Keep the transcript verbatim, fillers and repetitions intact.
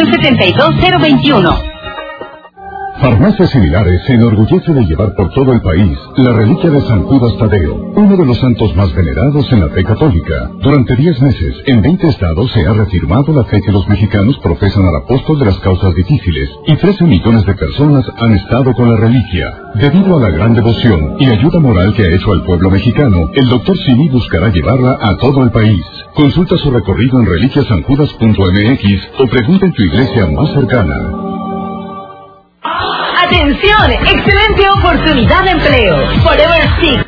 siete dos cero dos uno. Farmacias Similares se enorgullece de llevar por todo el país la reliquia de San Judas Tadeo, uno de los santos más venerados en la fe católica. Durante diez meses, en veinte estados se ha reafirmado la fe que los mexicanos profesan al apóstol de las causas difíciles, y trece millones de personas han estado con la reliquia. Debido a la gran devoción y ayuda moral que ha hecho al pueblo mexicano, el doctor Simi buscará llevarla a todo el país. Consulta su recorrido en reliquia san judas punto m x o pregunta en tu iglesia más cercana. ¡Atención! ¡Excelente oportunidad de empleo! Forever Six